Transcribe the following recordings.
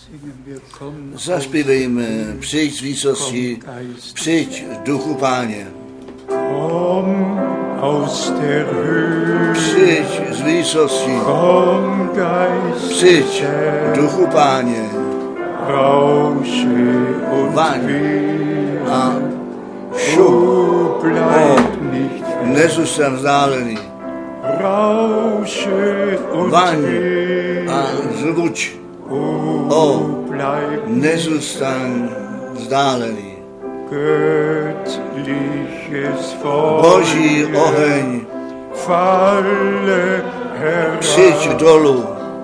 Zaspívejme, přijď z výsosti, přijď duchu Páně. Přijď z výsosti, přijď duchu Páně. Vaň a šum, nezůstan vzdálený. Vaň a zvuč, nezůstan vzdálený. Boží oheň, přijď dolů.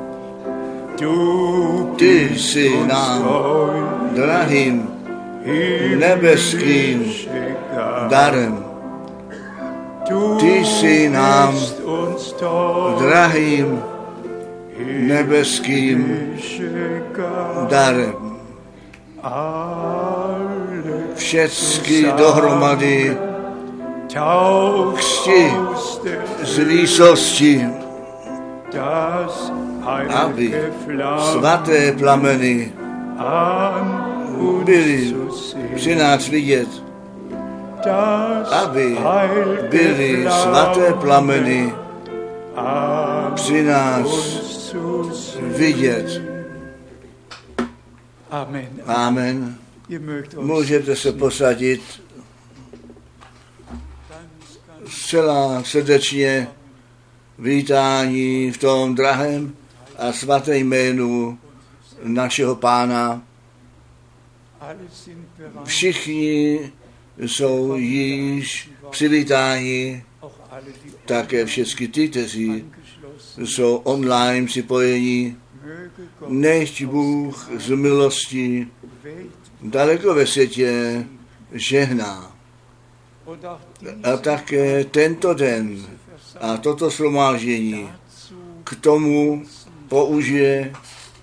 Ty jsi nám drahým nebeským darem. Ty jsi nám drahým nebeským darem. Všecky dohromady křti z výsosti, aby svaté plameny byly při nás vidět, aby byly svaté plameny při nás vidět. Amen. Můžete se posadit. Zcela srdečně vítání v tom drahém a svatém jménu našeho Pána. Všichni jsou již přivítáni, také všichni ty, kteří jsou online připojení. Nechť Bůh z milosti daleko ve světě žehná. A také tento den a toto shromáždění k tomu použije,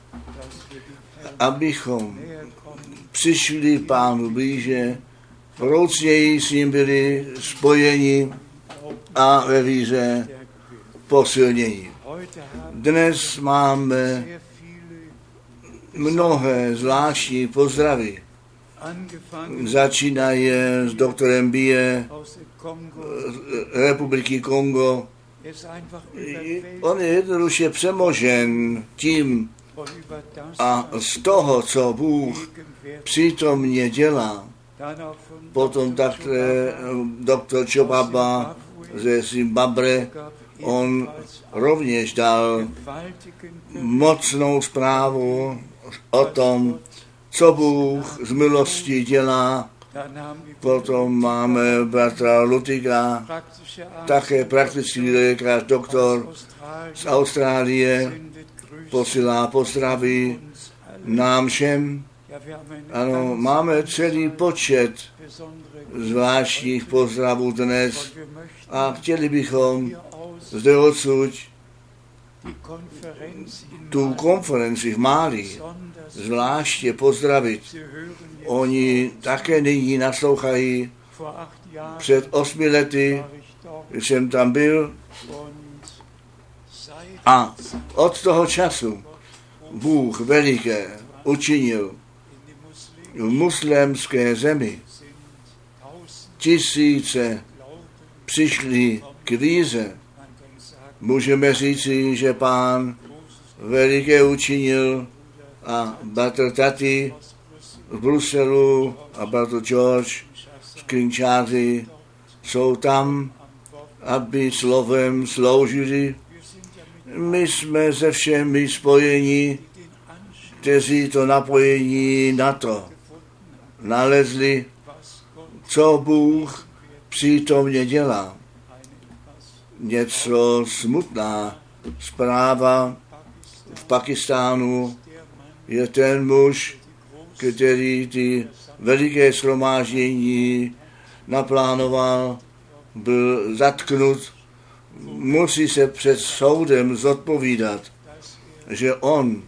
abychom přišli Pánu blíže, vroucněji s ním byli spojeni a ve víře posilnění. Dnes máme mnohé zvláštní pozdravy. Začínaje s doktorem Bie Republiky Kongo. On je jednoduše přemožen tím a z toho, co Bůh přítomně dělá. Potom také doktor Chobaba ze Zimbabwe, on rovněž dal mocnou zprávu o tom, co Bůh z milosti dělá. Potom máme bratra Lutiga, také praktický lékař, doktor z Austrálie, posílá pozdraví nám všem. Ano, máme celý počet zvláštních pozdravů dnes a chtěli bychom zde odsud tu konferenci v Málí zvláště pozdravit. Oni také nyní naslouchají. Před 8 lety jsem tam byl a od toho času Bůh veliké učinil v muslimské zemi. Tisíce přišli k víře. Můžeme říci, že Pán veliké učinil a bratr Tati v Bruselu a bratr George z Kinshasy jsou tam, aby slovem sloužili. My jsme se všemi spojeni, kteří to napojení na to nalezli, co Bůh přítomně dělá. Něco smutná zpráva v Pakistánu je ten muž, který ty veliké shromáždění naplánoval, byl zatknut, musí se před soudem zodpovídat, že on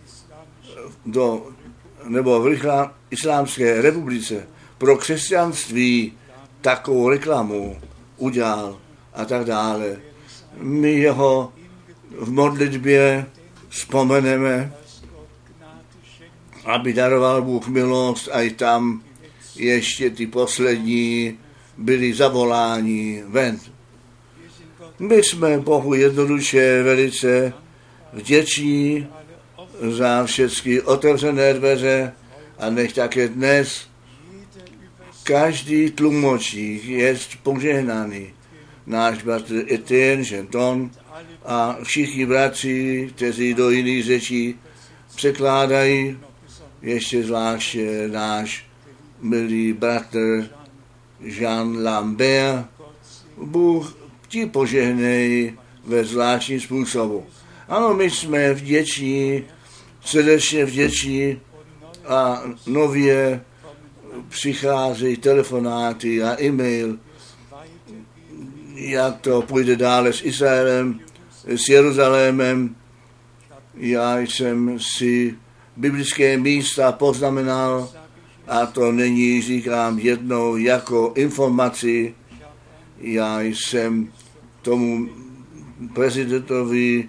nebo v Islámské republice pro křesťanství takovou reklamu udělal a tak dále. My jeho v modlitbě vzpomeneme aby daroval Bůh milost, a i tam ještě ty poslední byli zavoláni ven. My jsme Bohu jednoduše velice vděční za všechny otevřené dveře a nech také dnes každý tlumočník je požehnaný. Náš bratr Etienne Genton a všichni bratři, kteří do jiných řečí překládají, ještě zvláště náš milý bratr Jean Lambert. Bůh ti požehnej ve zvláštním způsobu. Ano, my jsme vděční, srdečně vděční a nově přicházejí telefonáty a e-mail, jak to půjde dále s Izraelem, s Jeruzalémem. Já jsem si biblické místa poznamenal a to není, říkám jednou, jako informaci. Já jsem tomu prezidentovi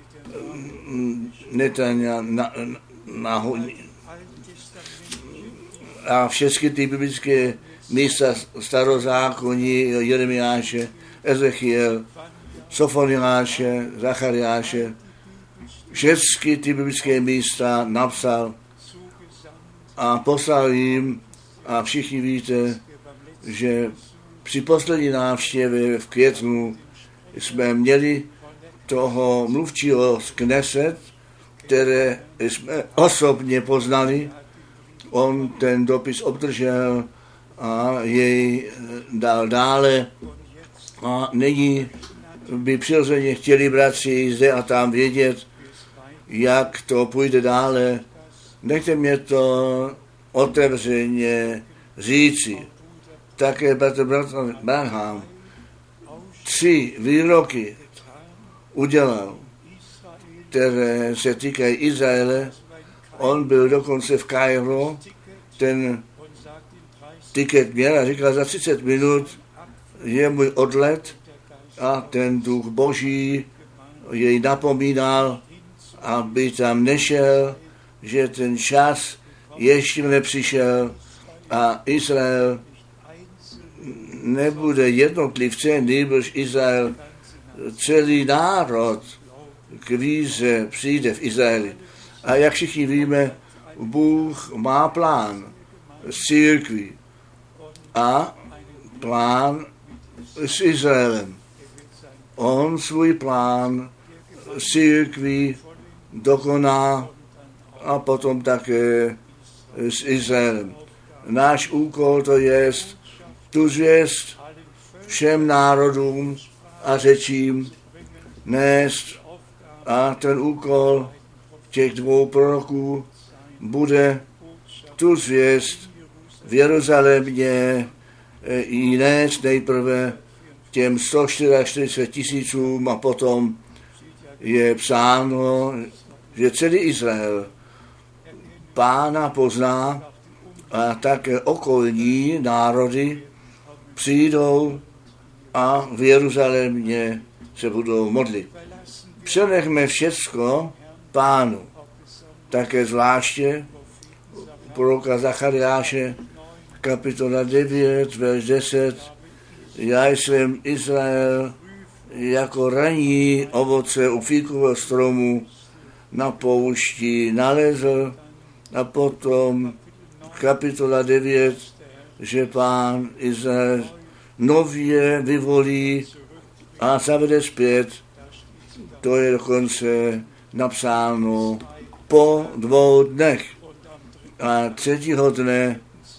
a všechny ty biblické místa starozákonní, Jeremiáše, Ezechiel, Sofoniáše, Zachariáše, všechny ty biblické místa napsal a poslal jim, a všichni víte, že při poslední návštěvě v květnu jsme měli toho mluvčího z Kneset, které jsme osobně poznali. On ten dopis obdržel a jej dal dále a nyní by přirozeně chtěli bratři zde a tam vědět, jak to půjde dále. Nechte mě to otevřeně říci. Také bratr Branham 3 výroky udělal, které se týkají Izraele. On byl dokonce v Kairu, ten tiket měl a říkal, za 30 minut je můj odlet, a ten duch Boží jej napomínal, aby tam nešel, že ten čas ještě nepřišel a Izrael nebude jednotlivce, nýbrž Izrael, celý národ k víře přijde v Izraeli. A jak všichni víme, Bůh má plán s církví a plán s Izraelem. On svůj plán s církví dokoná a potom také s Izraelem. Náš úkol to je tu zvěst všem národům a řečím nést, a ten úkol těch 2 proroků bude tu zvěst v Jeruzalémě i nést nejprve těm 144 000 a potom je psáno, že celý Izrael Pána pozná a také okolní národy přijdou a v Jeruzalémě se budou modlit. Přenechme všecko Pánu. Také zvláště proroka Zachariáše, kapitola 9, verš 10. Já jsem Izrael jako ranní ovoce u fíkového stromu na poušti nalezl, a potom kapitola 9, že Pán Izrael nově vyvolí a zavede zpět. To je dokonce napsáno po 2 dnech. A 3. dne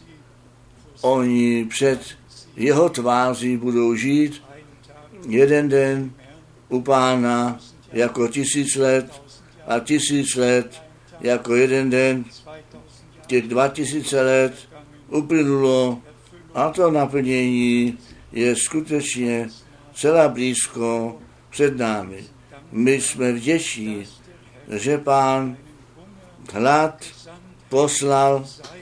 oni před jeho tváří budou žít 1 den u Pána jako 1000 let a 1000 let jako 1 den. Těch 2000 let uplynulo a to naplnění je skutečně celá blízko před námi. My jsme vděční, že Pán hlad poslal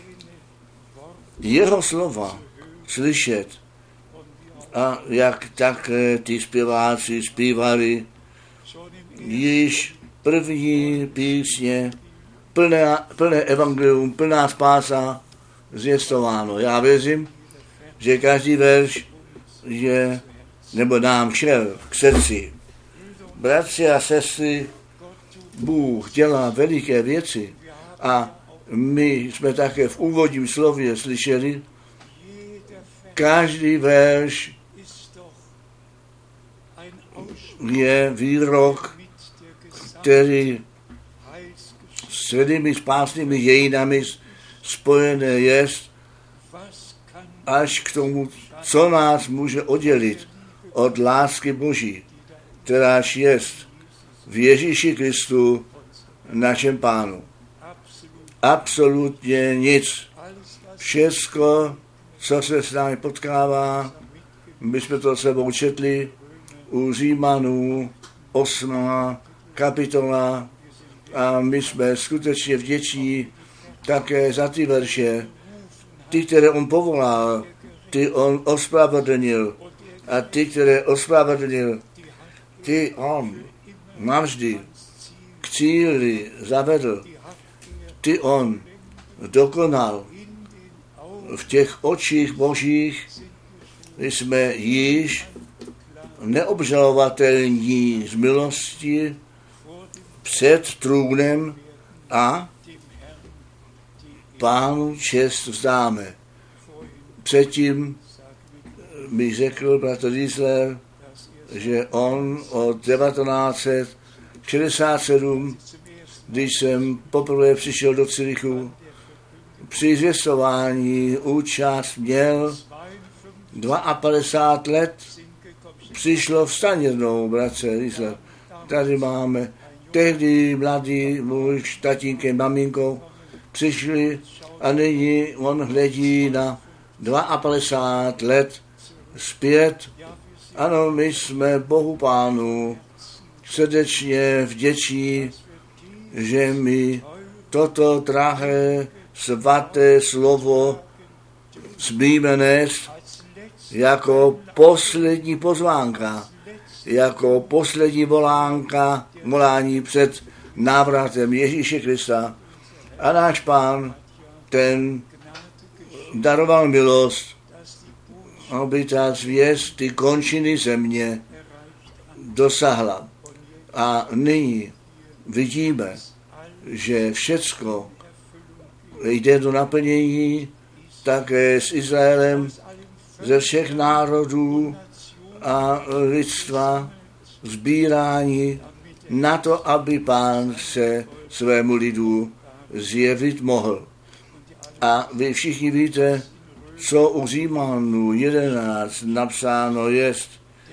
jeho slova slyšet. A jak také ty zpěváci zpívali již první písně plné evangelium, plná spása zvěstováno. Já věřím, že každý verš je, nebo nám šel k srdci. Bratři a sestry, Bůh dělá veliké věci a my jsme také v úvodním slově slyšeli, každý verš je výrok, který s celými spásnými dějinami spojené je až k tomu, co nás může oddělit od lásky Boží, kteráž jest v Ježíši Kristu, našem Pánu. Absolutně nic. Všecko, co se s námi potkává, my jsme to sebou četli u Římanů 8. kapitola a my jsme skutečně vděční také za ty verše, ty, které on povolal, ty on ospravedlnil a ty, které ospravedlnil, ty on navždy k cíli zavedl, ty on dokonal. V těch očích Božích jsme již neobžalovatelní z milosti před trůnem a Pánu čest vzdáme. Předtím mi řekl bratr Riesler, že on od 1967, když jsem poprvé přišel do Cirichu, při zvěstování účast měl 52 let, přišlo vstaň jednou, bratře Riesler. Tady máme tehdy mladý muž, tatínkem, maminkou, přišli a nyní on hledí na 52 let zpět. Ano, my jsme Bohu Pánu srdečně vděční, že mi toto drahé svaté slovo smíme nést jako poslední pozvánka, jako poslední volání před návratem Ježíše Krista. A náš Pán, ten daroval milost, aby ta zvěst, ty končiny země dosahla. A nyní vidíme, že všecko jde do naplnění také s Izraelem, ze všech národů a lidstva, sbírání na to, aby Pán se svému lidu zjevit mohl. A vy všichni víte, co u Římanů 11 napsáno jest.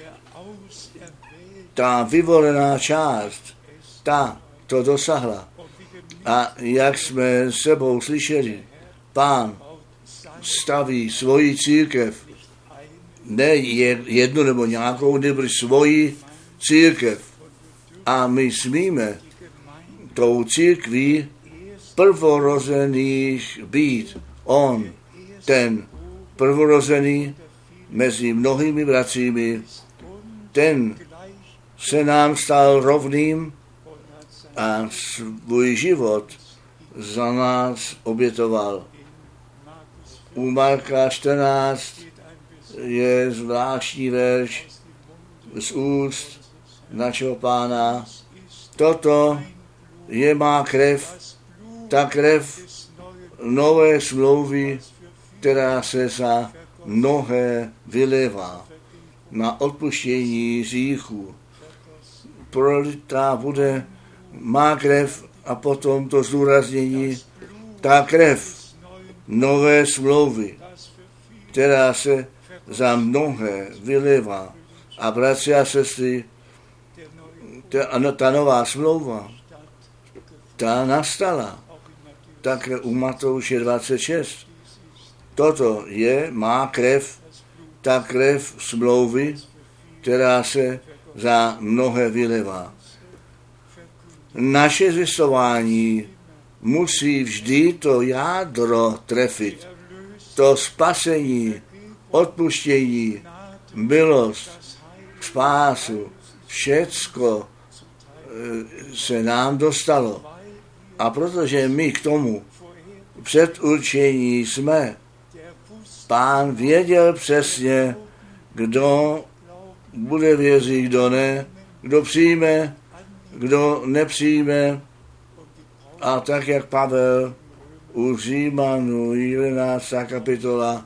Ta vyvolená část, ta to dosahla. A jak jsme sebou slyšeli, Pán staví svoji církev, ne jednu nebo nějakou, nebo svoji církev. A my smíme tou církví prvorozených být. On, ten prvorozený mezi mnohými bratřími, ten se nám stal rovným a svůj život za nás obětoval. U Marka 14 je zvláštní verš z úst našeho Pána. Toto je má krev, ta krev nové smlouvy, která se za mnohé vylévá na odpuštění hříchů. Prolitá bude má krev a potom to zdůraznění, ta krev nové smlouvy, která se za mnohé vylévá. A bratři a sestry, ta nová smlouva, ta nastala také u Matouše 26. Toto je má krev, ta krev smlouvy, která se za mnohé vylévá. Naše zvěstování musí vždy to jádro trefit, to spasení, odpuštění, milost, spásu, všecko se nám dostalo. A protože my k tomu předurčení jsme, Pán věděl přesně, kdo bude věřit, kdo ne, kdo přijme, kdo nepřijme. A tak, jak Pavel u Římanů 11. kapitola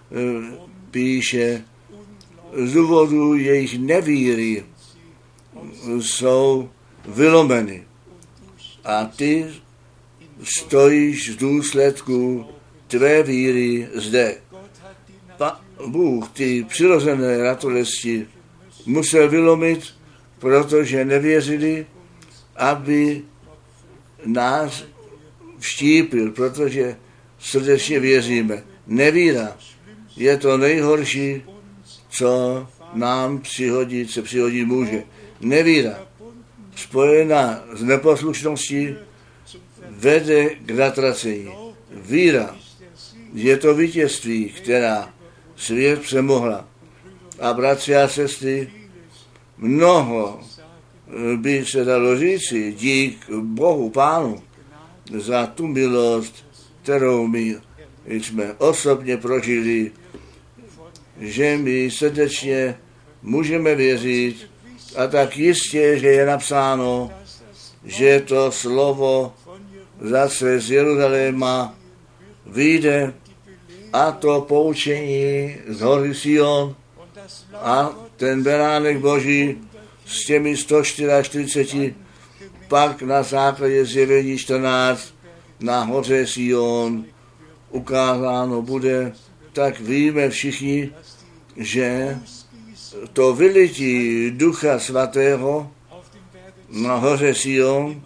píše, z důvodu jejich nevíry jsou vylomeny. A ty stojíš v důsledku tvé víry zde. Bůh ty přirozené ratolesti musel vylomit, protože nevěřili, aby nás vštípil, protože srdečně věříme. Nevíra je to nejhorší, co nám se přihodit může. Nevíra spojená s neposlušností vede k zatracení. Víra je to vítězství, která svět přemohla. A bratři a sestry, mnoho by se dalo říci dík Bohu Pánu za tu milost, kterou my jsme osobně prožili, že my srdečně můžeme věřit a tak jistě, že je napsáno, že to slovo zase z Jeruzaléma vyjde a to poučení z hory Sion a ten beránek Boží s těmi 144 pak na základě zjevení 14 na hoře Sion ukázáno bude, tak víme všichni, že to vylití Ducha Svatého na hoře Sion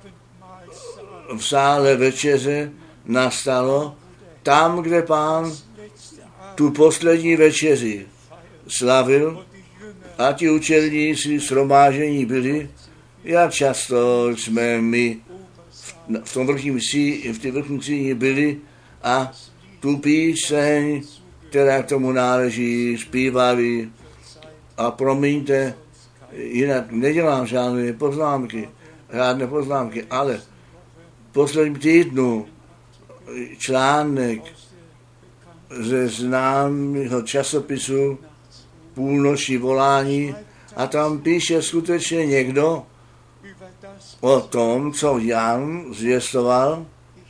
v sále večeře nastalo tam, kde Pán tu poslední večeři slavil a ti učedníci shromáždění byli, jak často jsme my v tom vrchním síni byli a tu píseň, která k tomu náleží, zpívali a promiňte, jinak nedělám žádné poznámky, ale v posledním týdnu článek ze známého časopisu Půlnoční volání a tam píše skutečně někdo o tom, co Jan zvěstoval.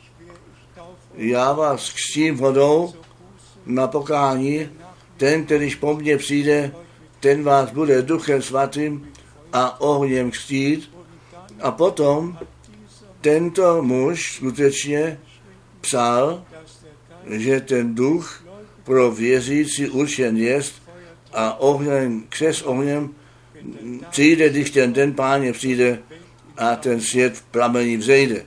Já vás křtím vodou na pokání, ten, kterýž po mně přijde, ten vás bude Duchem Svatým a ohněm křtít. A potom tento muž skutečně psal, že ten duch pro věřící určen jest a ohněm, křes ohněm přijde, když ten den Páně přijde a ten svět v plamení vzejde.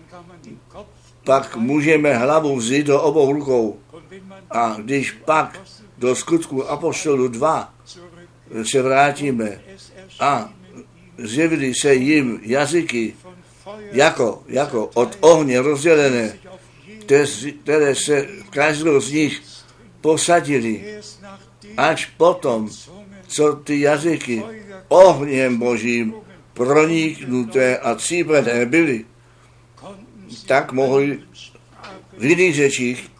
Pak můžeme hlavu vzít do obou rukou a když pak do skutku Apoštolů 2 se vrátíme a zjevily se jim jazyky jako od ohně rozdělené, které se každou z nich posadili, až potom, co ty jazyky ohněm Božím proniknuté a cípené byly, tak mohli v jiných řečích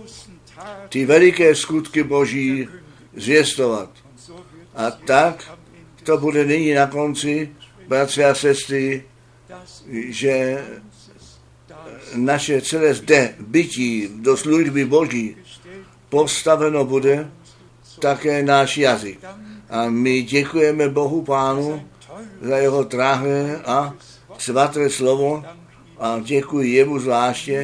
ty veliké skutky Boží zvěstovat. A tak to bude nyní na konci, bratři a sestry, že naše celé zde bytí do služby Boží postaveno bude také náš jazyk. A my děkujeme Bohu Pánu za jeho drahé a svaté slovo a děkuji jemu zvláště.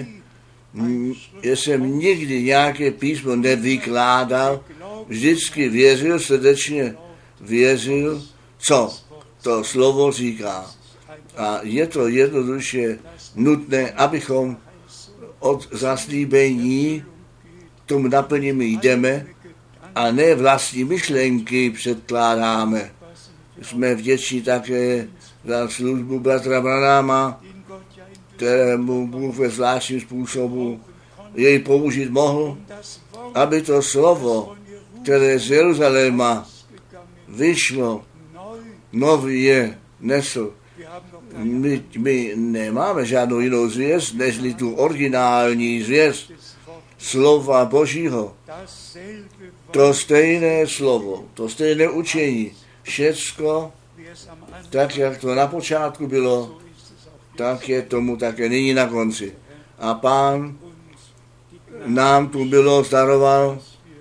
Jsem nikdy nějaké písmo nevykládal, vždycky věřil, srdečně věřil, co to slovo říká. A je to jednoduše nutné, abychom od zaslíbení k tomu naplnění jdeme a ne vlastní myšlenky předkládáme. Jsme vděční také za službu bratra Branhama, kterému Bůh ve zvláštním způsobu jej použít mohl, aby to slovo, které z Jeruzaléma vyšlo, nově nesl. My nemáme žádnou jinou zvěst, nežli tu originální zvěst slova Božího. To stejné slovo, to stejné učení, všecko, tak jak to na počátku bylo, tak je tomu také nyní na konci. A Pán nám tu bylo daroval,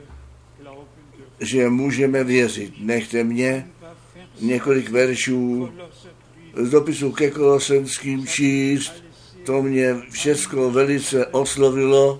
že můžeme věřit. Nechte mě několik veršů z dopisu ke Kolosenským číst, to mě všecko velice oslovilo.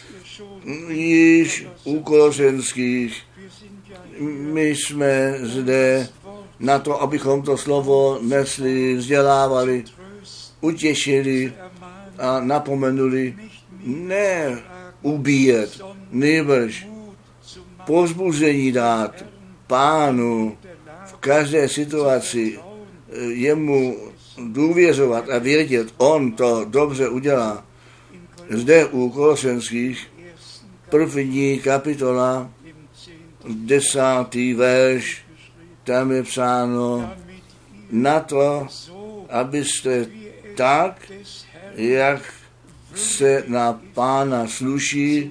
Již u Kolosenských my jsme zde na to, abychom to slovo nesli, vzdělávali, utěšili a napomenuli, ne ubíjet, nýbrž povzbuzení dát Pánu v každé situaci, jemu důvěřovat a vědět, on to dobře udělá. Zde u Kolosenských 1. kapitola 10. verš, tam je psáno na to, abyste tak, jak se na Pána sluší,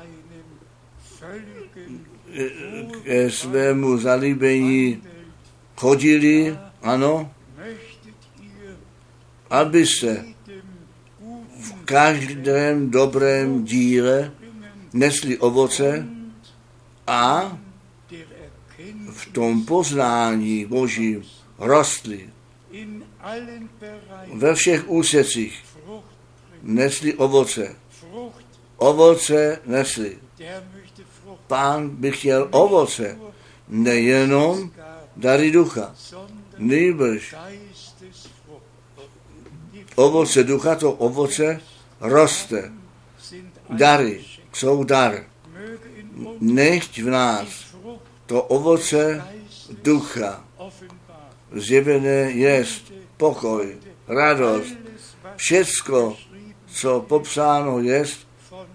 ke svému zalíbení chodili, ano, abyste v každém dobrém díle nesli ovoce a v tom poznání Božím rostli. Ve všech úsecích nesli ovoce. Ovoce nesli. Pán by chtěl ovoce, nejenom dary ducha, nýbrž ovoce ducha, to ovoce roste. Dary jsou dar. Nechť v nás to ovoce ducha zjevené jest pokoj, radost, všecko, co popsáno jest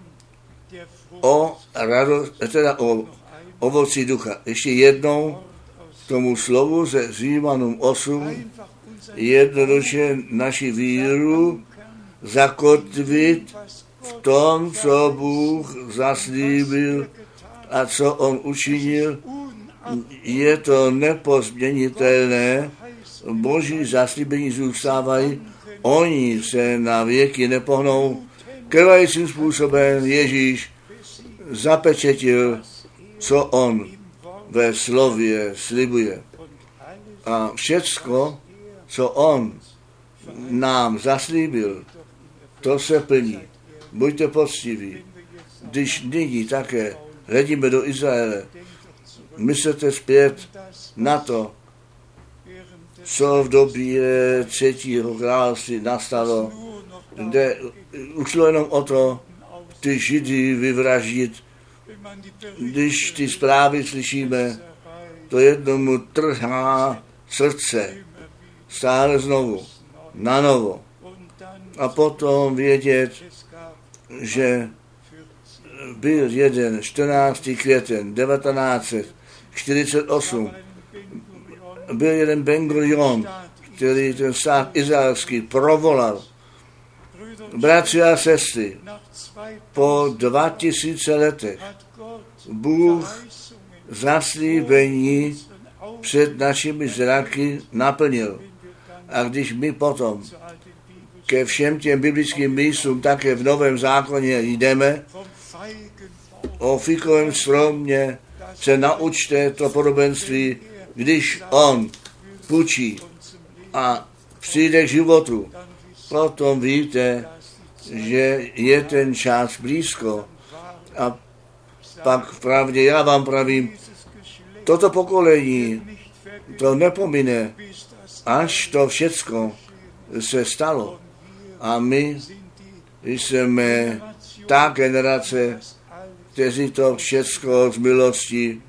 o radost, teda o ovoci ducha. Ještě jednou tomu slovu ze Římanům 8 jednoduše naši víru zakotvit v tom, co Bůh zaslíbil a co on učinil. Je to nepozměnitelné, Boží zaslíbení zůstávají, oni se na věky nepohnou. Krvajícím způsobem Ježíš zapečetil, co on ve slově slibuje. A všecko, co on nám zaslíbil, to se plní. Buďte poctiví. Když nyní také hledíme do Izraele, myslete zpět na to, co v době třetího království nastalo, kde ušlo jenom o to, ty Židy vyvraždit. Když ty zprávy slyšíme, to jednomu trhá srdce, stále znovu, na novo. A potom vědět, že byl jeden 14. květen 1948, byl jeden Ben Gurion, který ten stát izraelský provolal. Bratři a sestry, po 2000 letech Bůh zaslíbení před našimi zraky naplnil. A když my potom ke všem těm biblickým místům také v Novém zákoně jdeme, o fikovém stromě se naučte to podobenství, když on pučí a přijde k životu, potom víte, že je ten čas blízko. A pak vpravdě já vám pravím, toto pokolení to nepomine, až to všecko se stalo. A my jsme ta generace, kteří to všecko z milosti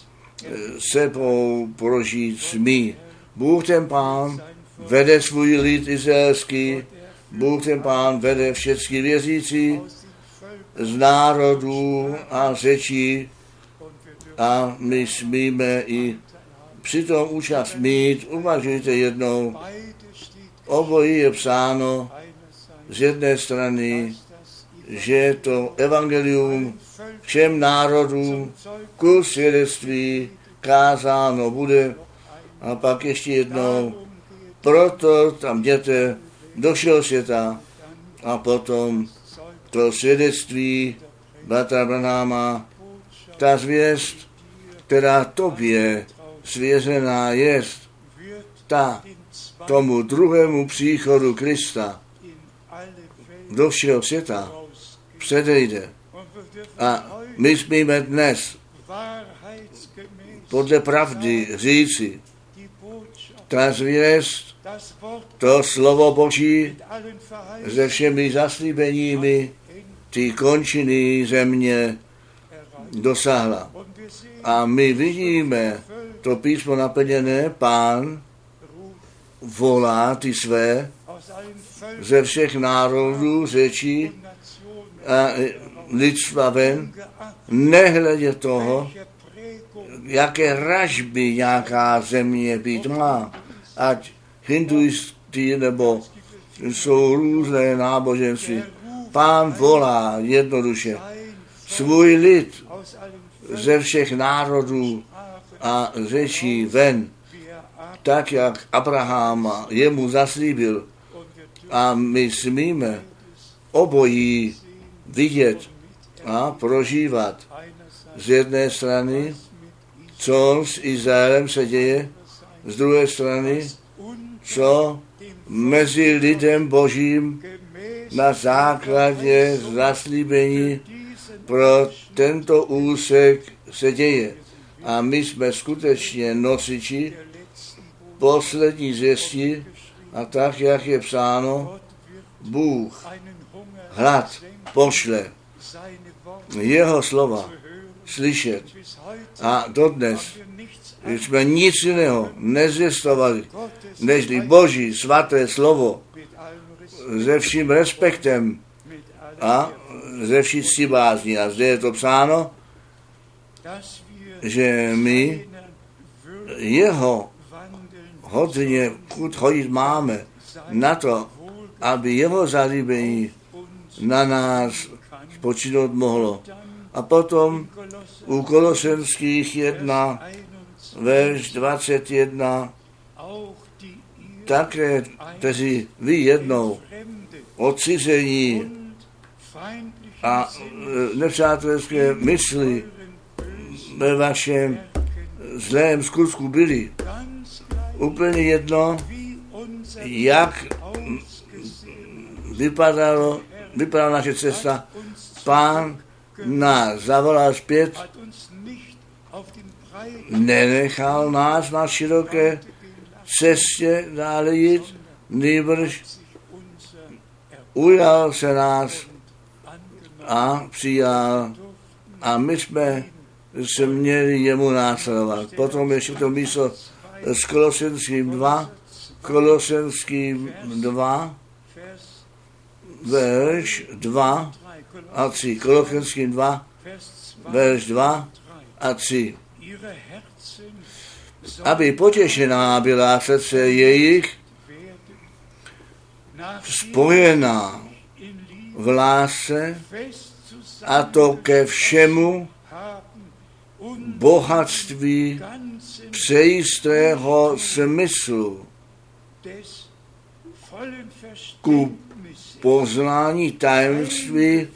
sebou prožít smí. Bůh ten Pán vede svůj lid izraelský, Bůh ten Pán vede všechny věřící z národů a řečí a my smíme i při tom účast mít. Uvažujte jednou, Obojí je psáno z jedné strany, že to evangelium všem národům ku svědectví kázáno bude. A pak ještě jednou, proto tam jděte do všeho světa a potom to svědectví bratra Branhama, ta zvěst, která tobě svěřená jest, ta tomu druhému příchodu Krista do všeho světa předejde. A my smíme dnes podle pravdy říci, ta zvěst, to slovo Boží se všemi zaslíbeními ty končiny země dosáhla. A my vidíme to písmo naplněné, Pán volá ty své ze všech národů, řečí a lidstva ven, nehledě toho, jaké ražby nějaká země být má, ať hinduistí nebo jsou různé náboženství. Pán volá jednoduše svůj lid ze všech národů a řečí ven, tak jak Abraham jemu zaslíbil. A my smíme obojí vidět a prožívat. Z jedné strany, co s Izraelem se děje, z druhé strany, co mezi lidem Božím na základě zaslíbení pro tento úsek se děje. A my jsme skutečně nosiči poslední zvěsti a tak, jak je psáno, Bůh hlad pošle jeho slova slyšet. A dodnes jsme nic jiného nezvěstovali, nežli Boží svaté slovo se vším respektem a ze vší ctibázní. A zde je to psáno, že my jeho hodně chodit máme na to, aby jeho zalíbení na nás spočinout mohlo. A potom u Kolosenských 1, verš 21, také, kteří vy jednou odcizení a nepřátelské mysli ve vašem zlém skutku byli. Úplně jedno, jak vypadala naše cesta. Pán nás zavolal zpět, nenechal nás na široké cestě dále jít, nýbrž ujal se nás a přijal a my jsme se měli jemu následovat. Potom ještě to místo s Kolosenským 2, verš 2 a 3. Kolosenským 2, verš 2 a 3. Aby potěšená byla srdce jejich, spojená v lásce, a to ke všemu bohatství přejistého smyslu, ku poznání tajemství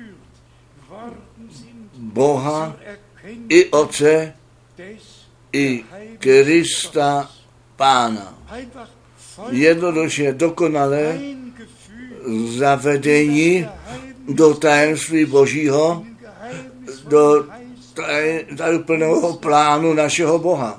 Boha i Otce i Krista Pána. Jednoduše dokonalé zavedení do tajemství Božího, do plného plánu našeho Boha.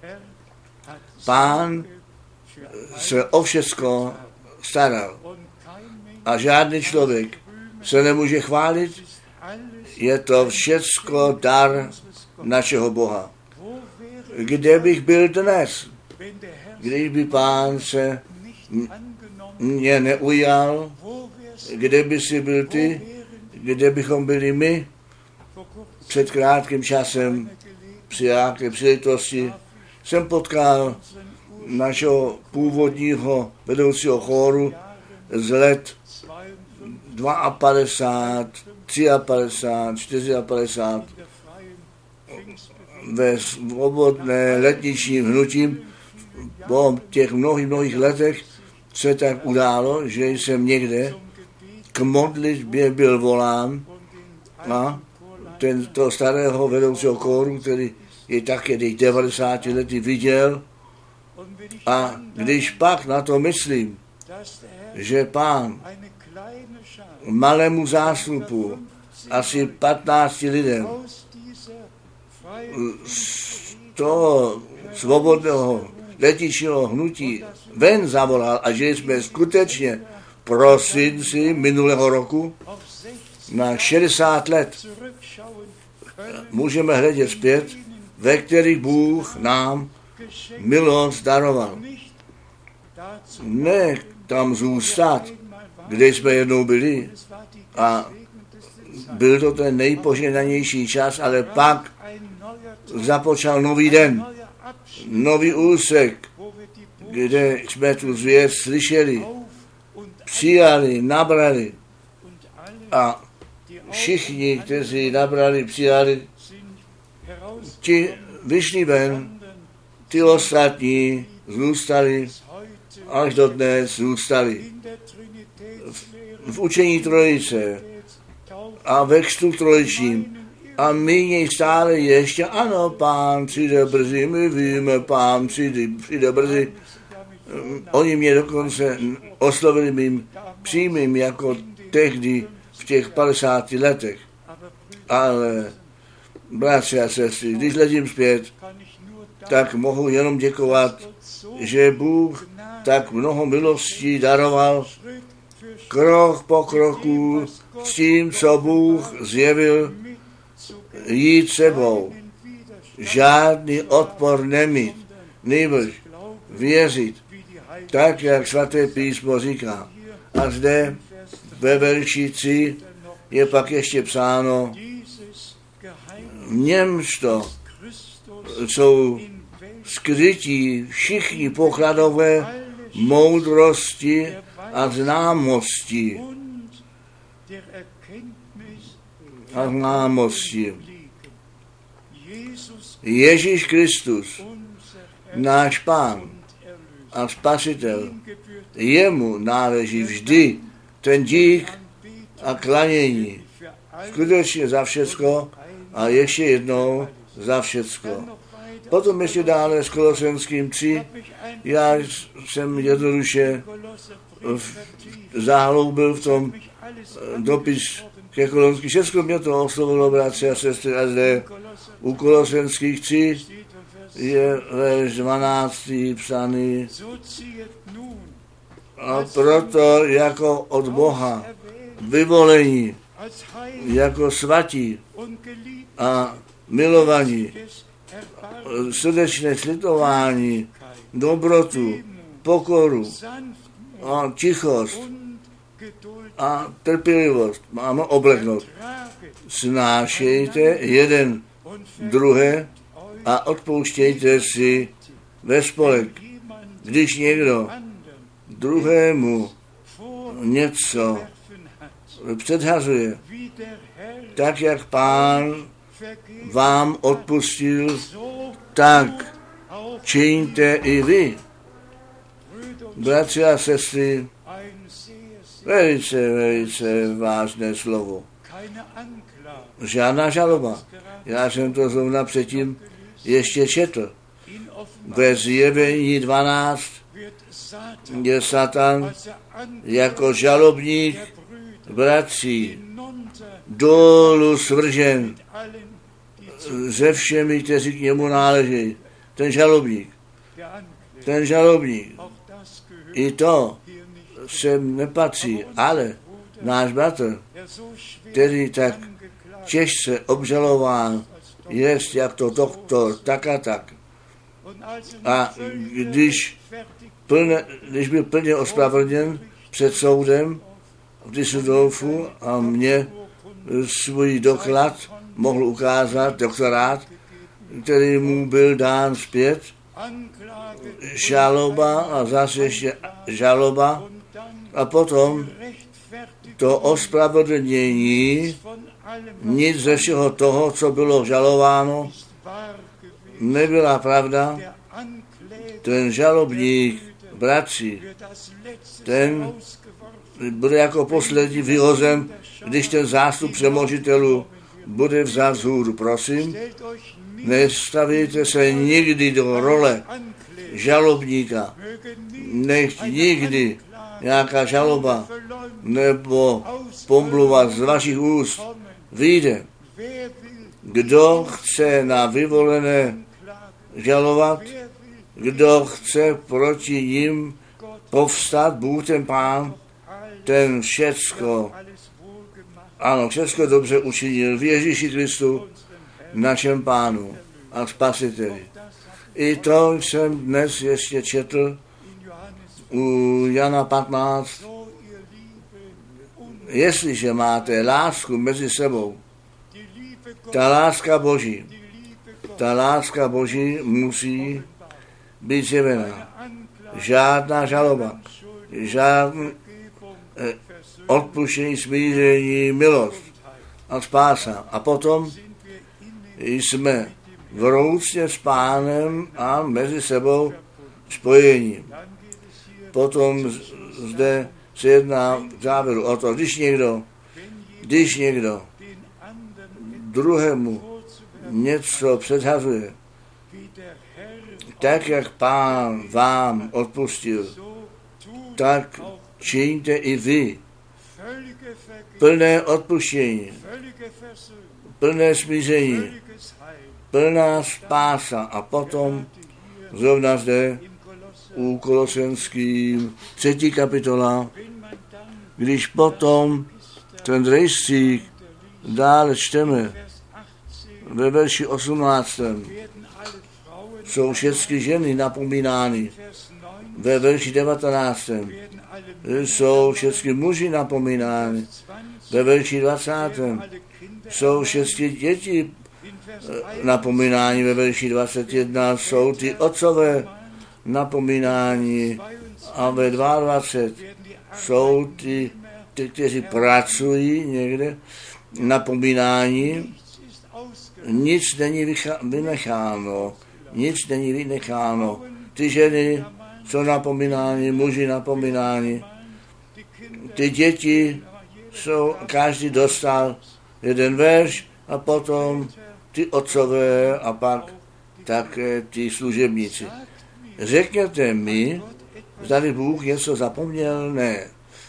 Pán se o všecko staral a žádný člověk se nemůže chválit, je to všecko dar našeho Boha. Kde bych byl dnes, když by Pán se mě neujal, kde by si byl ty, kde bychom byli my? Před krátkým časem při nějaké příležitosti jsem potkal našeho původního vedoucího chóru z let 52, 53, 54 ve svobodné letničním hnutím. Po těch mnohých letech se tak událo, že jsem někde k modlitbě byl volán a toho starého vedoucího chóru, který je také 90 lety, viděl. A když pak na to myslím, že Pán malému zástupu, asi 15 lidem, z toho svobodného letničního hnutí ven zavolal a že jsme skutečně v prosinci minulého roku na 60 let můžeme hledět zpět, ve kterých Bůh nám milost daroval. Ne tam zůstat, kde jsme jednou byli a byl to ten nejpožehnanější čas, ale pak započal nový den, nový úsek, kde jsme tu zvěst slyšeli, přijali, nabrali a všichni, kteří nabrali, přijali, ti vyšli ven, ty ostatní zůstali, až dodnes zůstali v učení Trojice a ve křtu trojičním. A my něj stále ještě, ano, Pán přijde brzy, my víme, Pán přijde brzy. Oni mě dokonce oslovili mým přímým jako tehdy v těch 50 letech. Ale, bratři a sestry, když hledím zpět, tak mohu jenom děkovat, že Bůh tak mnoho milostí daroval krok po kroku s tím, co Bůh zjevil, jít sebou. Žádný odpor nemít, nýbrž věřit, tak, jak svaté písmo říká. A zde ve verši 3 je pak ještě psáno, v němž to jsou skrytí všichni pokladové moudrosti a známosti. Ježíš Kristus, náš Pán a Spasitel, jemu náleží vždy ten dík a klanění. Skutečně za všecko a ještě jednou za všecko. Potom ještě dále s Kolosenským 3. Já jsem jednoduše zahloubil v tom dopis ke Kolonským. Všechno mě to oslovilo, bratři a sestry, a zde u Kolosenských 3 je verš 12. psaný. A proto jako od Boha vyvolení, jako svatí a milovaní, srdečné slitování, dobrotu, pokoru a tichost a trpělivost máme obleknout. Snášejte jeden druhé a odpouštějte si ve spolek. Když někdo druhému něco předhazuje, tak jak Pán vám odpustil, tak čiňte i vy. Bratři a sestry, velice vážné slovo. Žádná žaloba. Já jsem to zrovna předtím ještě četl. Ve Zjevení 12 je Satan jako žalobník bratří dolů svržen se všemi, kteří k němu náleží. Ten žalobník. I to sem nepatří, ale náš bratr, který tak těžce obžalován jest jak to doktor, tak a tak. A když byl plně ospravedlněn před soudem v Düsseldorfu a mě svůj doklad mohl ukázat, doktorát, který mu byl dán zpět, žaloba a zase ještě žaloba a potom to ospravedlnění, nic ze všeho toho, co bylo žalováno, nebyla pravda. Ten žalobník, bratři, ten bude jako poslední vyhozen, když ten zástup přemožitelů bude vzat vzhůru. Prosím, nestavujte se nikdy do role žalobníka. Nech nikdy nějaká žaloba nebo pomluva z vašich úst vyjde. Kdo chce na vyvolené žalovat, kdo chce proti nim povstat, Bůh ten Pán, ten všecko, ano, všecko dobře učinil v Ježíši Kristu, našem Pánu a Spasiteli. I to jsem dnes ještě četl u Jana 15. Jestliže máte lásku mezi sebou, ta láska Boží musí být zjevená. Žádná žaloba, žádné odpuštění, smíření, milost a spása. A potom jsme vroucně s Pánem a mezi sebou spojení. Potom zde se jedná v závěru o to, když někdo druhému něco předhazuje, tak jak Pán vám odpustil, tak čiňte i vy. Plné odpuštění, plné smíření, plná spása a potom zrovna zde u Kolosenským 3. kapitola, když potom ten rejstřík dále čteme ve verši 18. Jsou všechny ženy napomínány. Ve verši 19. Jsou všechny muži napomínány. Ve verši 20. Jsou všechny děti napomínány. Ve verši 21 jsou ty otcové napomínáni. A ve 22 jsou ty, kteří pracují někde, napomínáni. Nic není vynecháno. Nic není vynecháno. Ty ženy jsou napomínány, muži napomínáni. Ty děti jsou, každý dostal jeden verš a potom ty otcové a pak také ty služebníci. Řekněte mi, zdali Bůh něco zapomněl? Ne.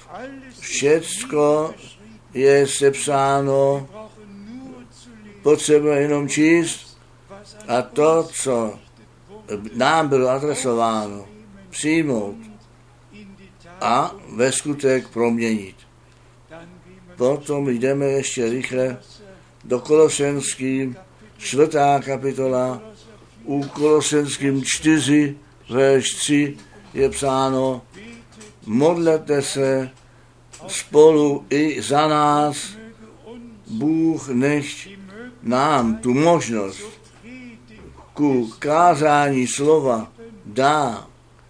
Všecko je sepsáno, potřebujeme jenom číst a to, co nám bylo adresováno, přijmout a ve skutek proměnit. Potom jdeme ještě rychle do Kolosenským 4. kapitola. U Kolosenským 4, verš 3 je psáno: modlete se spolu i za nás, Bůh nechť nám tu možnost ku kázání slova dá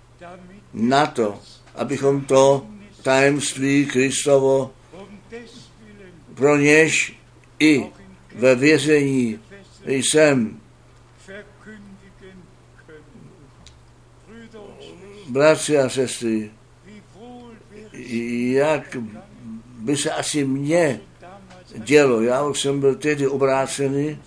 na to, abychom to tajemství Kristovo, pro něž i ve vězení jsem. Bratři a sestry, jak by se asi mně dělo, já už jsem byl tehdy obrácený,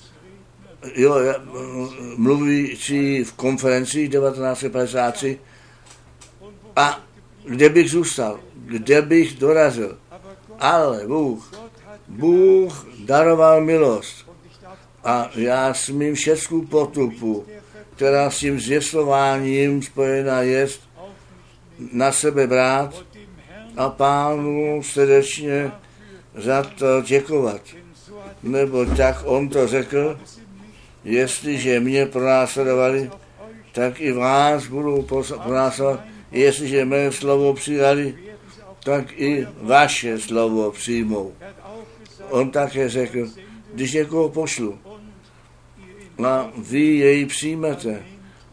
mluvící v konferenci 1953, a kde bych zůstal, kde bych dorazil. Ale Bůh daroval milost a já smím všeckou potupu, která s tím zvěstováním spojená je, na sebe brát a Pánu srdečně za to děkovat. Nebo tak on to řekl, jestliže mě pronásledovali, tak i vás budou pronásledovat. Jestliže mé slovo přijali, tak i vaše slovo přijmou. On také řekl, když někoho pošlu a vy jej přijmete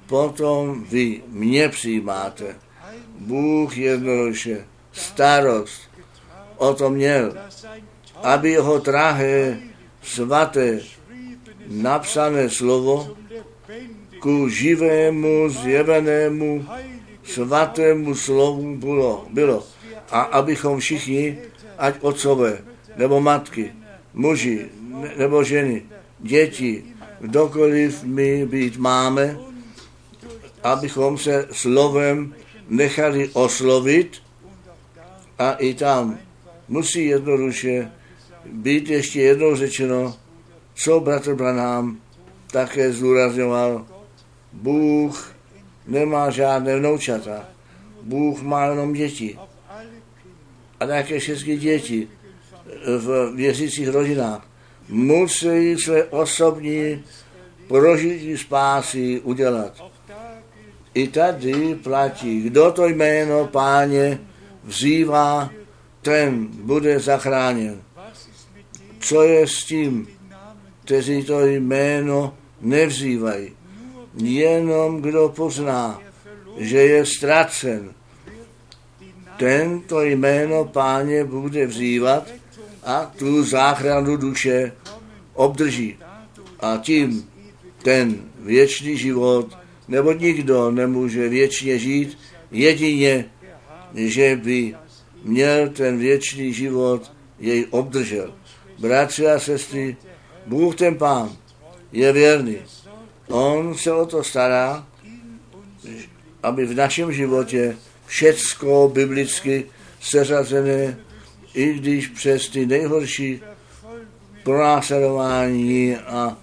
potom vy mě přijímáte. Bůh jednoduše starost o to měl, aby jeho drahé, svaté, napsané slovo ku živému, zjevenému, svatému slovu bylo. A abychom všichni, ať otcové, nebo matky, muži, nebo ženy, děti, kdokoliv my být máme, abychom se slovem nechali oslovit a i tam musí jednoduše být ještě jednou řečeno, co bratr Branham také zdůrazňoval. Bůh nemá žádné vnoučata. Bůh má jenom děti. A také všechny děti v věřících rodinách musí své osobní prožití spásy udělat. I tady platí, kdo to jméno Páně vzývá, ten bude zachráněn. Co je s tím, kteří to jméno nevzývají? Jenom kdo pozná, že je ztracen, tento jméno Páně bude vzývat a tu záchranu duše obdrží. A tím ten věčný život, nebo nikdo nemůže věčně žít, jedině, že by měl ten věčný život, jej obdržel. Bratři a sestry, Bůh ten Pán je věrný. On se o to stará, aby v našem životě všecko biblicky seřazené, i když přes ty nejhorší pronásledování a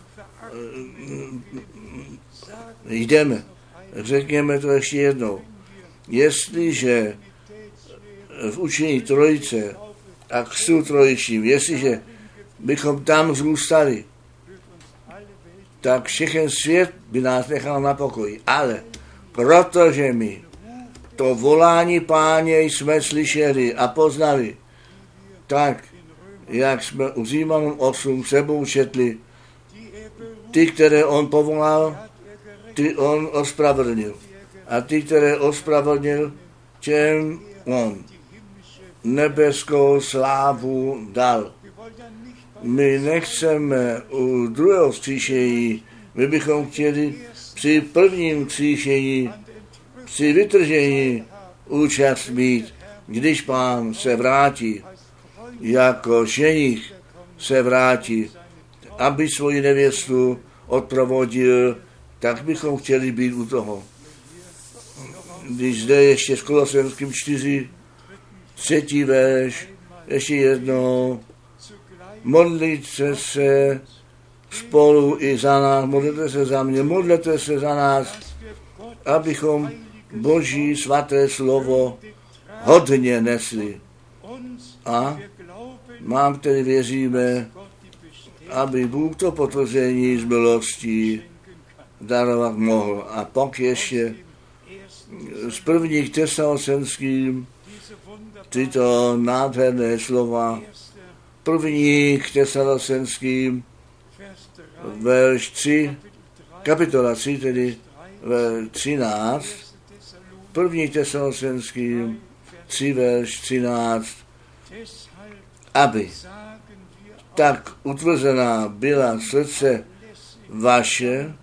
jdeme. Řekněme to ještě jednou. Jestliže v učení Trojice a křtu trojičním, jestliže bychom tam zůstali, tak všechen svět by nás nechal na pokoji. Ale protože my to volání Páně jsme slyšeli a poznali, tak, jak jsme u Římanům 8 sebou četli, ty, které on povolal, ty on ospravedlnil. A ty, které ospravedlnil, těm on nebeskou slávu dal. My nechceme u druhého vzkříšení, my bychom chtěli při prvním vzkříšení, při vytržení účast mít, když Pán se vrátí, jako ženich se vrátí, aby svoji nevěstu odprovodil, tak bychom chtěli být u toho. Když zde ještě v Kolosenským 4, 3. verš, ještě jednou, modlite se spolu i za nás, modlete se za mě, modlete se za nás, abychom Boží svaté slovo hodně nesli. A mám tedy věříme, aby Bůh to potvrzení z milostí darovat mohl. A pak ještě z prvních Tesalosenským tyto nádherné slova. První k Tesalosenským, verš 3, kapitola 3, tedy verš 13, první Tesalosenským 3, verš 13, aby tak utvrzená byla srdce vaše,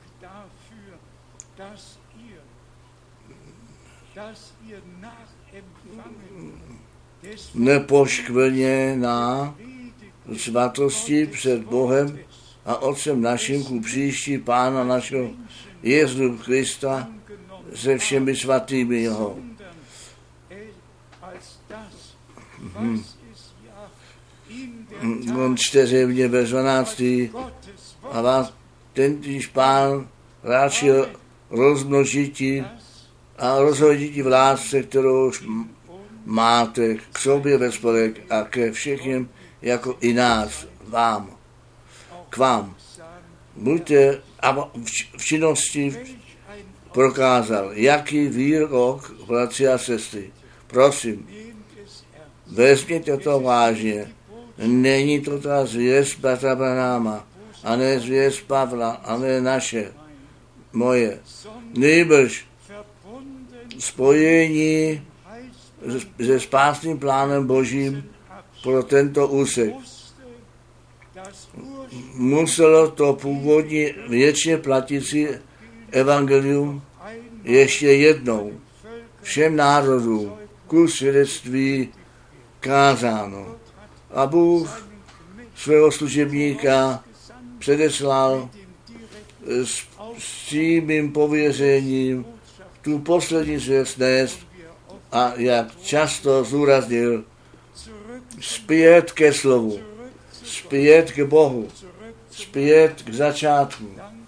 nepoškvrněná svatosti před Bohem a Otcem naším ku příští Pána našeho Jezu Krista se všemi svatými jeho. On čte mě ve 12. a vás tentýž Pán ráčil rozmnožití a rozhodití v lásce, kterou máte k sobě ve spodek a ke všem, jako i nás, vám, k vám. Buďte v činnosti prokázal, jaký výrok, bratři a sestry. Prosím, vezměte to vážně. Není to ta zvěst bratra Branhama, a ne zvěst Pavla, a ne naše. moje, nýbrž spojení se spásným plánem Božím pro tento úsek. Muselo to původní věčně platící evangelium ještě jednou všem národům ku svědectví kázáno. A Bůh svého služebníka předeslal s přímým pověřením tu poslední zvěst nést a jak často zúraznil, zpět ke slovu, zpět k Bohu, zpět k začátku.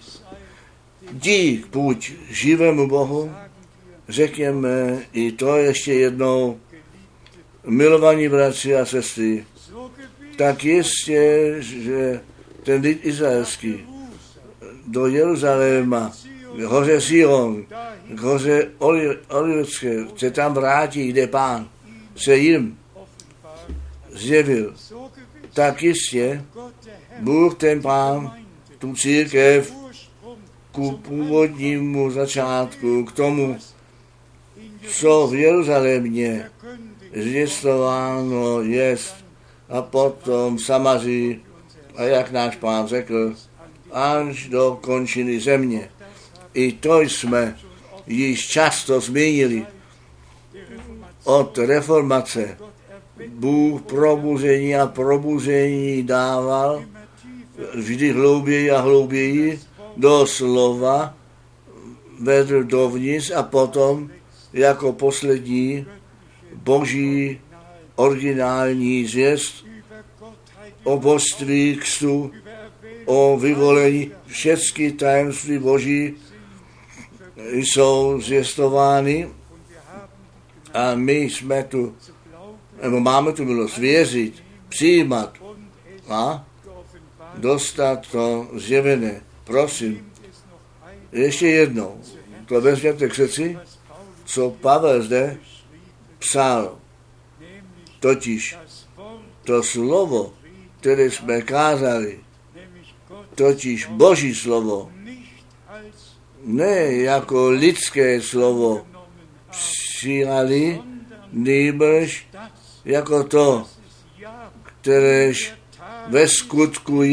Dík buď živému Bohu, řekněme i to ještě jednou, milovaní bratři a sestry, tak jistě, že ten lid izraelský do Jeruzaléma, k hoře Sion, k hoře Olivské, se tam vrátí, kde Pán se jim zjevil. Tak jistě Bůh ten Pán, tu církev, ku původnímu začátku, k tomu, co v Jeruzalémě zvěstováno jest, a potom Samaří, a jak náš Pán řekl, až do končiny země. I to jsme již často zmínili. Od reformace Bůh probuzení a probuzení dával vždy hlouběji a hlouběji do slova, vedl dovnitř a potom jako poslední boží originální zvěst o božství křtu, o vyvolení, všechny tajemství boží jsou zvěstovány a my jsme tu, nebo máme tu milost věřit, přijímat a dostat to zjevené. Prosím, ještě jednou, to vezměte k srdci, co Pavel zde psal, totiž to slovo, které jsme kázali, totiž Boží slovo, ne jako lidské slovo přijali, nýbrž jako to, kteréž ve skutku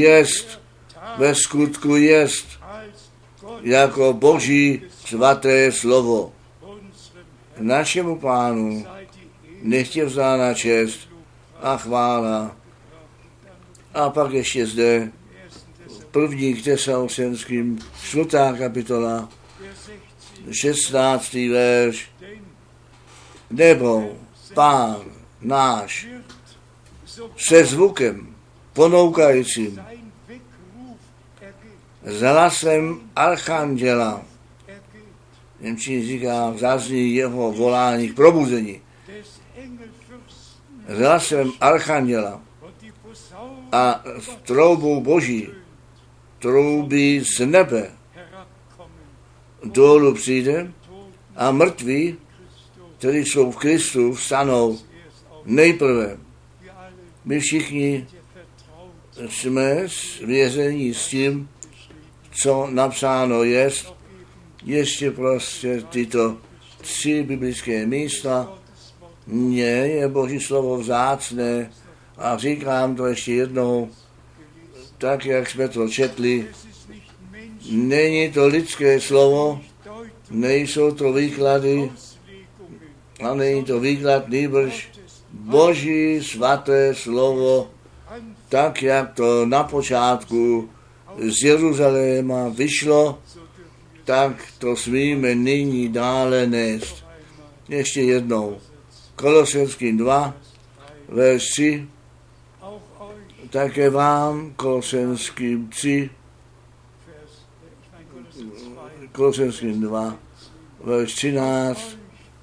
jest, jako Boží svaté slovo. Našemu Pánu nechtě vzána čest a chvála. A pak ještě zde první k Tesalonickým 4. kapitola, 16. verš. Nebo Pán náš se zvukem ponoukajícím, s hlasem archanděla, němčina říká, zazní jeho volání k probuzení, s hlasem archanděla a s troubou Boží, troubí z nebe, dolů přijde a mrtví, kteří jsou v Kristu, vstanou nejprve. My všichni jsme svěření s tím, co napsáno jest, ještě prostě tyto 3 biblické místa. Mně je Boží slovo vzácné a říkám to ještě jednou, tak jak jsme to četli, není to lidské slovo, nejsou to výklady, a není to výklad, nýbrž Boží svaté slovo, tak jak to na počátku z Jeruzaléma vyšlo, tak to smíme nyní dále nést. Ještě jednou. Kolosenským 2, verš 3, také vám, Kolosenským 3, Kolosenským 2, verš 13,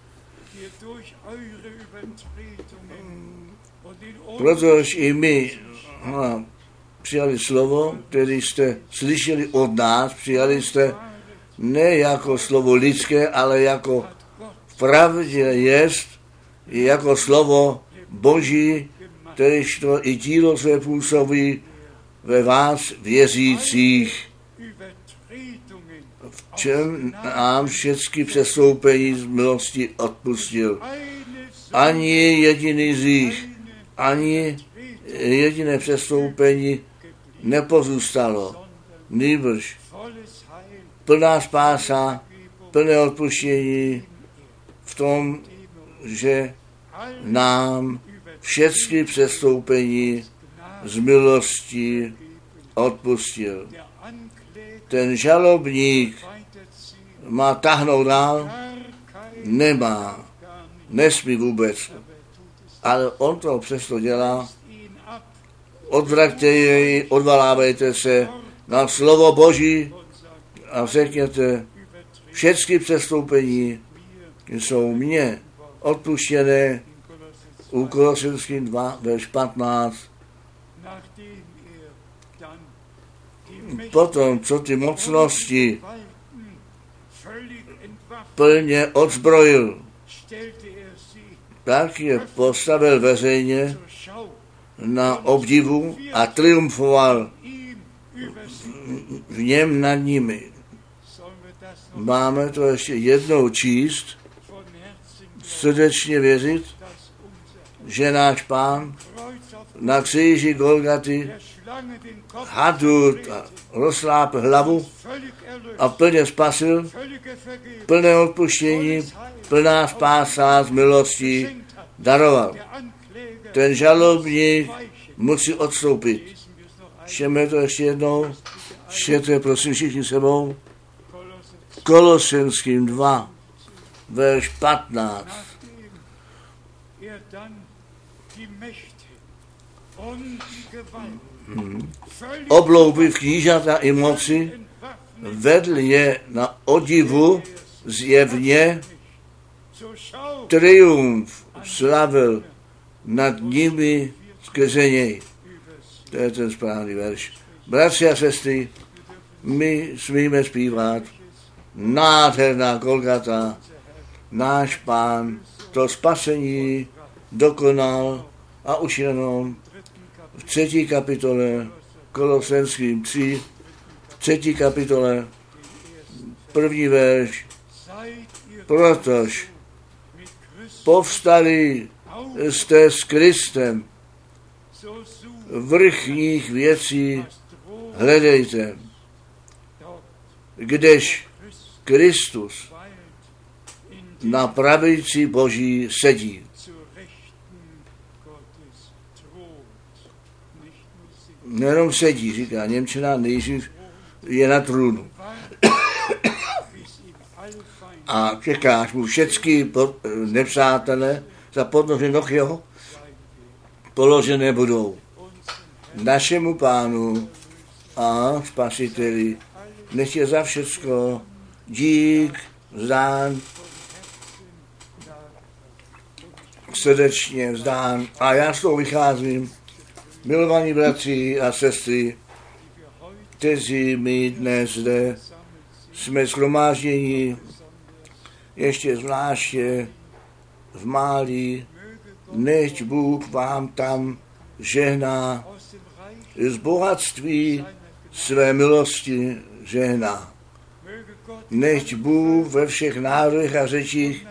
protože i my přijali slovo, které jste slyšeli od nás, přijali jste ne jako slovo lidské, ale jako v pravdě jest, jako slovo Boží, kteréž to i dílo své působí ve vás věřících. čem nám všechny přestoupení z milosti odpustil. Ani jediný z nich, ani jediné přestoupení nepozůstalo. Nýbrž plná spása, plné odpuštění v tom, že nám všechny přestoupení z milosti odpustil. Ten žalobník má tahnout dál? Nemá. Nesmí vůbec. Ale on to přesto dělá. Odvraťte jej, odvalávejte se na slovo Boží a řekněte, všechny přestoupení jsou mně odpuštěné u Kolosenským 2, verš 15. Potom, co ty mocnosti plně odzbrojil, tak je postavil veřejně na obdivu a triumfoval v něm nad nimi. Máme to ještě jednou číst, srdečně věřit, že náš Pán na kříži Golgaty hadu rozslápl hlavu a plně spasil, plné odpuštění, plná spása z milostí daroval. Ten žalobník musí odstoupit. Čteme to ještě jednou. Čtěte, prosím, všichni sebou. Kolosenským 2, verš 15. Obloubil knížata i moci, vedl je na odivu zjevně, triumf slavil nad nimi skrze něj. To je ten správný verš. Bratři a sestry, my smíme zpívat nádherná Golgata, náš Pán to spasení dokonal a už jenom v 3. kapitole Kolosenským 3, v 3. kapitole 1. verš, protož povstali jste s Kristem, vrchních věcí hledejte, kdež Kristus na pravici Boží sedí. Nejenom sedí, říká němčina, nejdřív je na trůnu. A čekáš mu všechny nepřátelé za podnoží noh jeho položené budou. Našemu Pánu a Spasiteli nech je za všecko dík vzdán, srdečně vzdán. A já s tou vycházím, milovaní bratři a sestry, kteří my dnes zde jsme shromážděni, ještě zvláště v Málí, nechť Bůh vám tam žehná, z bohatství své milosti žehná. Nechť Bůh ve všech národech a řečích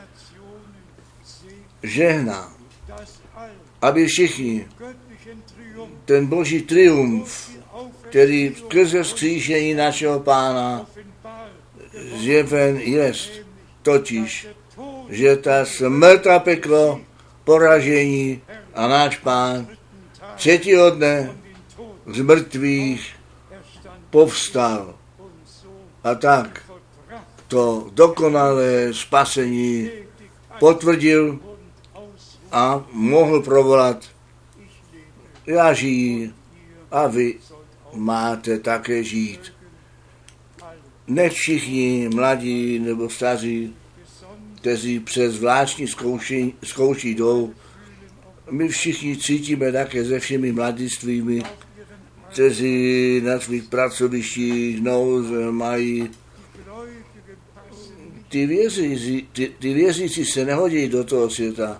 žehná, aby všichni ten boží triumf, který skrze vzkříšení našeho Pána zjeven jest, totiž, že ta smrt a peklo, poražení a náš Pán třetího dne z mrtvých povstal. A tak to dokonalé spasení potvrdil a mohl provolat: já žiji a vy máte také žít. Nech všichni mladí nebo staří, kteří přes zvláštní zkouší jdou, my všichni cítíme také se všemi mladistvími, kteří na svých pracovištích nouze mají. Ty věřící se nehodí do toho světa.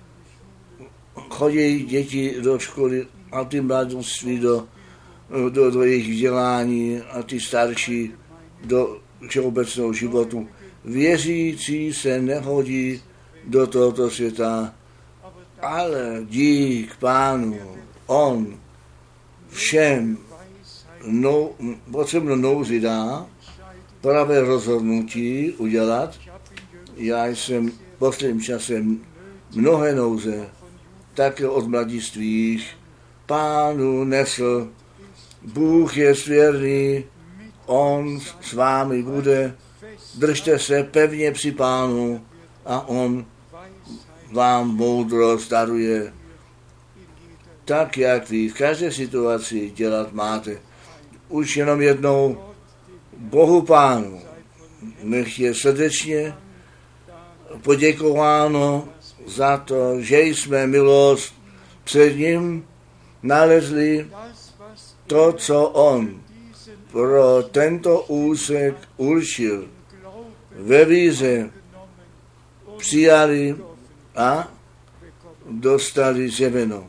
Chodí děti do školy a ty mladiství do jejich vzdělání a ty starší do všeobecného životu. Věřící se nehodí do tohoto světa, ale dík Pánu, on všem potřebnou nouzi dá pravé rozhodnutí udělat. Já jsem v posledním časem mnohé nouze, také od mladistvých, Pánu nesl. Bůh je věrný, on s vámi bude, držte se pevně při Pánu a on vám moudrost daruje. Tak, jak vy v každé situaci dělat máte. Už jenom jednou Bohu Pánu nech je srdečně poděkováno za to, že jsme milost před ním nalezli, to, co on pro tento úsek určil, ve víře přijali a dostali zjeveno.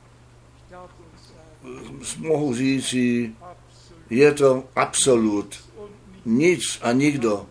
Mohu říci, je to absolut. Nic a nikdo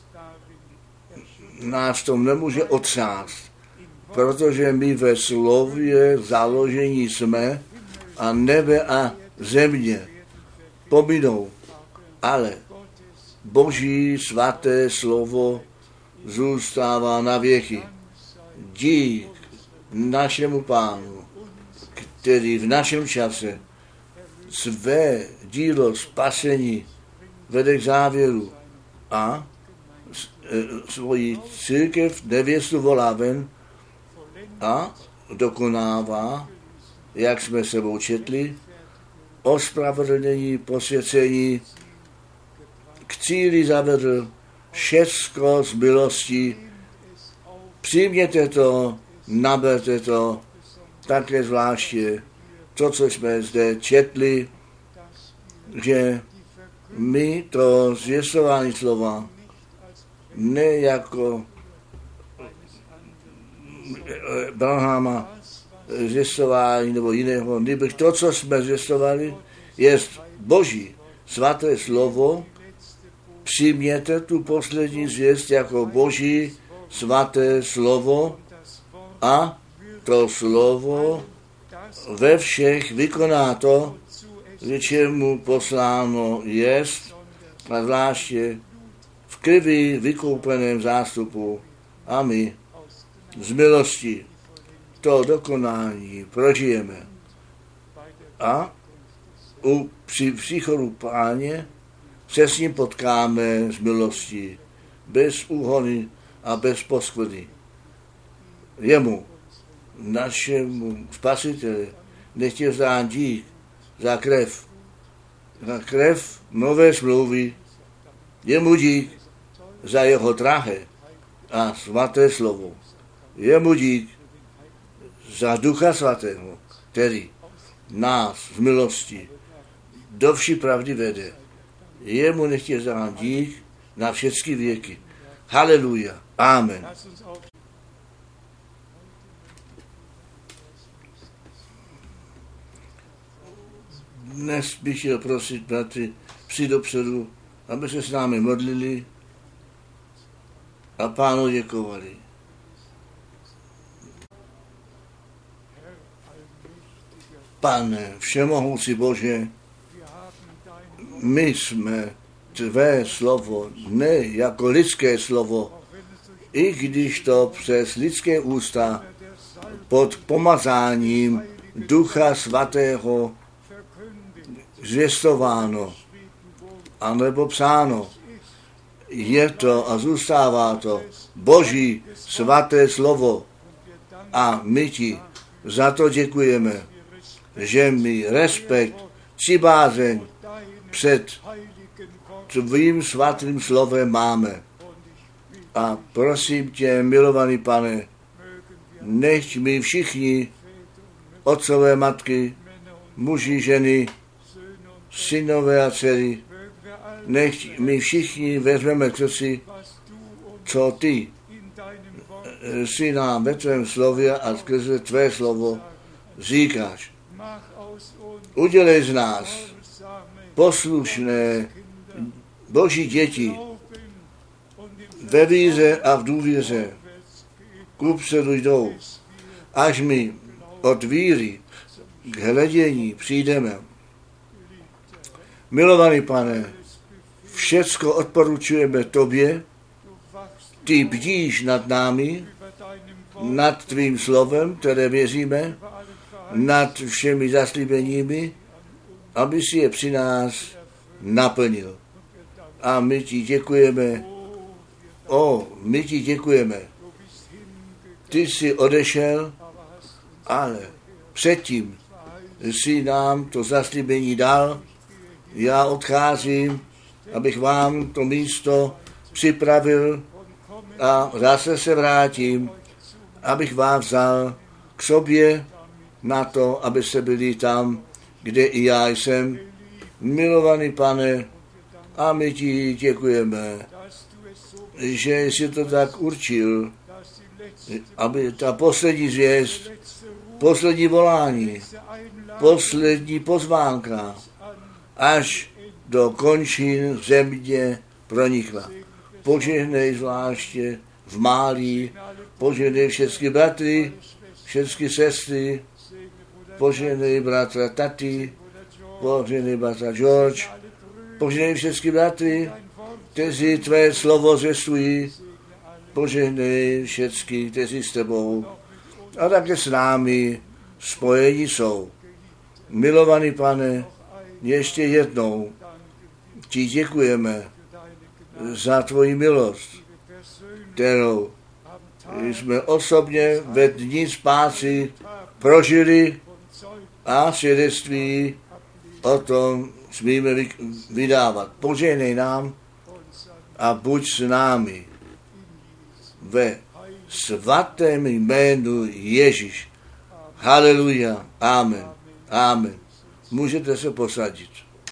nás tom nemůže otřást, protože my ve slově založení jsme a nebe a země pominou, ale Boží svaté slovo zůstává na věky. Dík našemu Pánu, který v našem čase své dílo spasení vede k závěru a svoji církev nevěstu volá ven a dokonává, jak jsme sebou četli, ospravedlnění, posvěcení, k cíli zavedl všecko z milosti. Přijměte to, naberte to, také zvláště to, co jsme zde četli, že my to zvěstování slova ne jako Branhama zvěstování nebo jiného, nebož to, co jsme zvěstovali, je Boží svaté slovo. Přijměte tu poslední zvěst jako Boží svaté slovo a to slovo ve všech vykoná to, k čemu posláno jest, a zvláště v krvi vykoupeném zástupu. A my z milosti to dokonání prožijeme. A při příchodu Páně se s ním potkáme z milosti, bez úhony a bez poskvrny. Jemu, našemu Spasiteli, nechtěl vzdát dík za krev nové smlouvy, jemu dík za jeho drahé a svaté slovo. Jemu dík za Ducha Svatého, který nás z milosti do vší pravdy vede. Jemu nechtěl vzdát dík na všechny věky. Haleluja. Amen. Dnes bych chtěl prosit, bratři, přijď dopředu, aby se s námi modlili a Pánu děkovali. Pane, všemohoucí Bože, my jsme tvé slovo, ne jako lidské slovo, i když to přes lidské ústa pod pomazáním Ducha Svatého zvěstováno, anebo psáno. Je to a zůstává to Boží svaté slovo a my ti za to děkujeme, že my respekt, přibázeň před tvým svatým slovem máme. A prosím tě, milovaný Pane, nechť my všichni, otcové, matky, muži, ženy, synové a dcery, nechť my všichni vezmeme k srdci, co ty si nám ve tvém slově a skrze tvé slovo říkáš. Udělej z nás poslušné Boží děti, ve víře a v důvěře kupředu jdou, až my od víry k hledění přijdeme. Milovaný Pane, všecko odporučujeme tobě, ty bdíš nad námi, nad tvým slovem, které věříme, nad všemi zaslíbeními, aby si je při nás naplnil. A my ti děkujeme, my ti děkujeme. Ty jsi odešel, ale předtím jsi nám to zaslíbení dal. Já odcházím, abych vám to místo připravil a zase se vrátím, abych vás vzal k sobě na to, abyste byli tam, kde i já jsem. Milovaný Pane, a my ti děkujeme, že jsi to tak určil, aby ta poslední zvěst, poslední volání, poslední pozvánka až do končin země pronikla. Požehnej zvláště v Málii, požehnej všechny bratry, všechny sestry, požehnej bratra Tati, požehnej bratra George, požehnej všechny bratry, kteří tvé slovo zvěstují, požehnej všechny, kteří s tebou a také s námi spojení jsou. Milovaný Pane, ještě jednou ti děkujeme za tvoji milost, kterou jsme osobně ve dní spásy prožili a svědectví o tom smíme vydávat. Požehnej nám a buď s námi ve svatém jménu Ježíš. Haleluja. Amen. Amen. Můžete se posadit.